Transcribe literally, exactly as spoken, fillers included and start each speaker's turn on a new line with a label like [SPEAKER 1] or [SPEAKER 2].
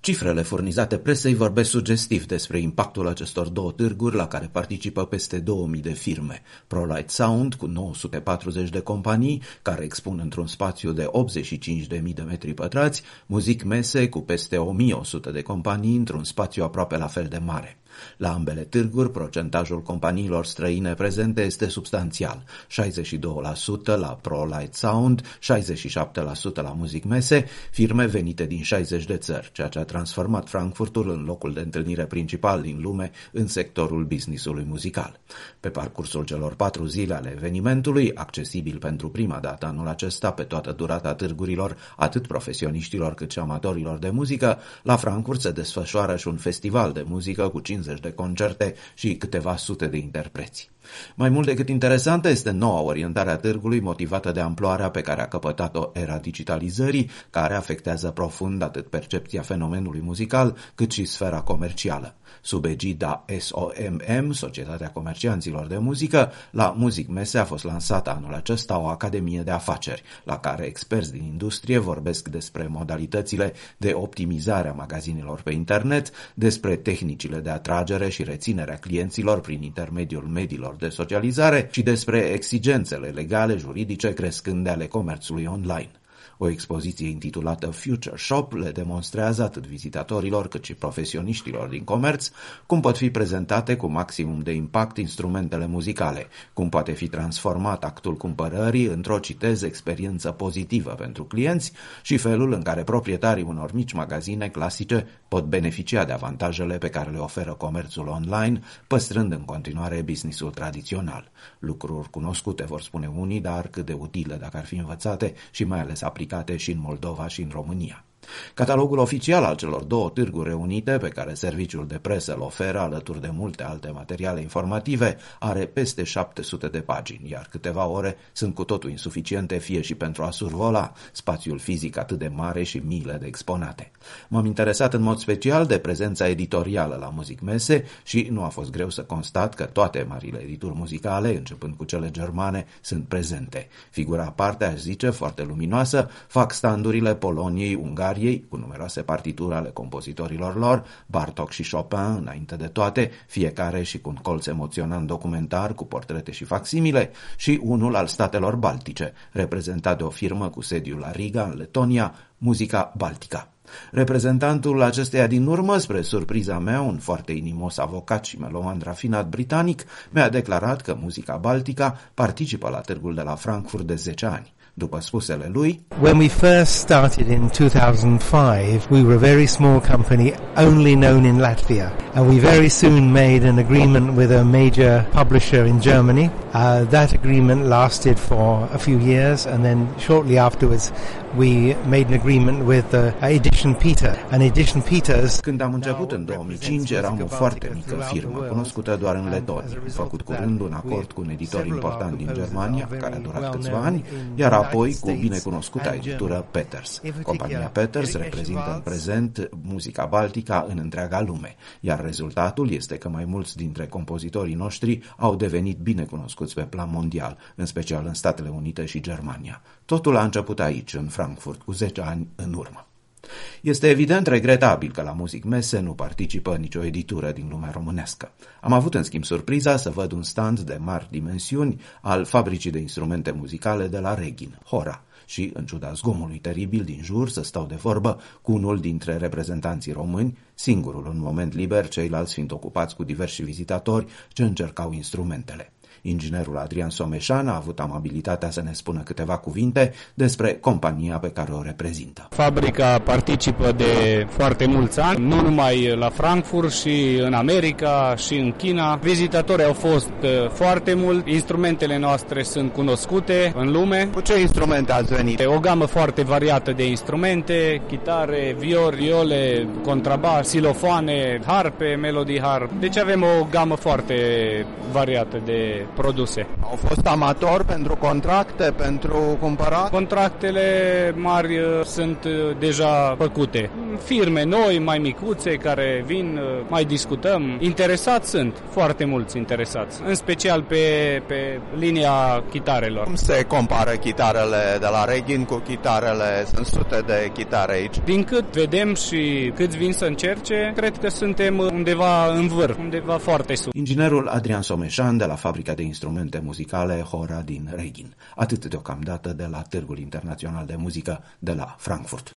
[SPEAKER 1] Cifrele furnizate presei vorbesc sugestiv despre impactul acestor două târguri la care participă peste două mii de firme. ProLight Sound cu nouă sute patruzeci de companii care expun într-un spațiu de optzeci și cinci de mii de metri pătrați, Muzic Messe cu peste o mie o sută de companii într-un spațiu aproape la fel de mare. La ambele târguri, procentajul companiilor străine prezente este substanțial, șaizeci și doi la sută la ProLight Sound, șaizeci și șapte la sută la Muzic Messe, firme venite din șaizeci de țări, ceea ce a transformat Frankfurtul în locul de întâlnire principal din lume în sectorul business-ului muzical. Pe parcursul celor patru zile ale evenimentului, accesibil pentru prima dată anul acesta pe toată durata târgurilor, atât profesioniștilor cât și amatorilor de muzică, la Frankfurt se desfășoară și un festival de muzică cu cincizeci de concerte și câteva sute de interpreți. Mai mult decât interesantă este noua orientare a târgului, motivată de amploarea pe care a căpătat-o era digitalizării, care afectează profund atât percepția fenomenului muzical, cât și sfera comercială. Sub egida S O M M, Societatea Comercianților de Muzică, la Muzic Messe a fost lansată anul acesta o academie de afaceri, la care experți din industrie vorbesc despre modalitățile de optimizare a magazinelor pe internet, despre tehnicile de atragere și reținere a clienților prin intermediul mediilor de socializare și despre exigențele legale, juridice, crescânde ale comerțului online. O expoziție intitulată Future Shop le demonstrează atât vizitatorilor cât și profesioniștilor din comerț cum pot fi prezentate cu maximum de impact instrumentele muzicale, cum poate fi transformat actul cumpărării într-o, citez, experiență pozitivă pentru clienți și felul în care proprietarii unor mici magazine clasice pot beneficia de avantajele pe care le oferă comerțul online, păstrând în continuare business-ul tradițional. Lucruri cunoscute, vor spune unii, dar cât de utile dacă ar fi învățate și mai ales aplicate și în Moldova și în România. Catalogul oficial al celor două târguri reunite, pe care serviciul de presă îl oferă alături de multe alte materiale informative, are peste șapte sute de pagini, iar câteva ore sunt cu totul insuficiente fie și pentru a survola spațiul fizic atât de mare și miile de exponate. M-am interesat în mod special de prezența editorială la Muzic Messe și nu a fost greu să constat că toate marile edituri muzicale, începând cu cele germane, sunt prezente. Figura aparte, aș zice, foarte luminoasă, fac standurile Poloniei, Ungariei, cu numeroase partituri ale compozitorilor lor, Bartók și Chopin, înainte de toate, fiecare și cu un colț emoționant documentar cu portrete și facsimile, și unul al statelor baltice, reprezentat de o firmă cu sediul la Riga, în Letonia, Muzica Baltica. Reprezentantul acesteia din urmă, spre surpriza mea, un foarte inimos avocat și meloman rafinat britanic, mi-a declarat că Muzica Baltica participă la târgul de la Frankfurt de zece ani. După spusele lui,
[SPEAKER 2] when we first started in two thousand five, we were a very small company only known in Latvia, and we very soon made an agreement with a major publisher in Germany. Uh, that agreement lasted for a few years, and then shortly afterwards we made an agreement with uh, Edition Peter. And Edition Peters.
[SPEAKER 1] Când am început în două mii cinci, eram o foarte mică firmă, cunoscută doar în Letonia. Am făcut curând un acord cu un editor important din Germania, care a durat câțiva ani, iar apoi cu binecunoscuta editură Peters. Compania Peters reprezintă în prezent Muzica Baltica în întreaga lume, iar rezultatul este că mai mulți dintre compozitorii noștri au devenit binecunoscuți pe plan mondial, în special în Statele Unite și Germania. Totul a început aici, în Frankfurt, cu zece ani în urmă. Este evident regretabil că la Muzic Messe nu participă nicio editură din lumea românească. Am avut în schimb surpriza să văd un stand de mari dimensiuni al fabricii de instrumente muzicale de la Reghin, Hora, și, în ciuda zgomului teribil din jur, să stau de vorbă cu unul dintre reprezentanții români, singurul în moment liber, ceilalți fiind ocupați cu diversi vizitatori ce încercau instrumentele. Inginerul Adrian Someșan a avut amabilitatea să ne spună câteva cuvinte despre compania pe care o reprezintă.
[SPEAKER 3] Fabrica participă de foarte mulți ani, nu numai la Frankfurt, și în America, și în China. Vizitatorii au fost foarte mulți, instrumentele noastre sunt cunoscute în lume.
[SPEAKER 4] Cu ce instrumente ați venit?
[SPEAKER 3] O gamă foarte variată de instrumente, chitare, viol, viole, contrabas, xilofoane, harpe, melody harp. Deci avem o gamă foarte variată de produse.
[SPEAKER 4] Au fost amatori pentru contracte, pentru cumpărat?
[SPEAKER 3] Contractele mari sunt deja făcute. firme noi, mai micuțe, care vin, mai discutăm. Interesați sunt, foarte mulți interesați, în special pe, pe linia chitarelor.
[SPEAKER 4] Cum se compară chitarele de la Reghin cu chitarele? Sunt sute de chitare aici.
[SPEAKER 3] Din cât vedem și câți vin să încerce, cred că suntem undeva în vârf, undeva foarte sus.
[SPEAKER 1] Inginerul Adrian Someșan de la Fabrica de Instrumente Muzicale Hora din Reghin. Atât deocamdată de la Târgul Internațional de Muzică de la Frankfurt.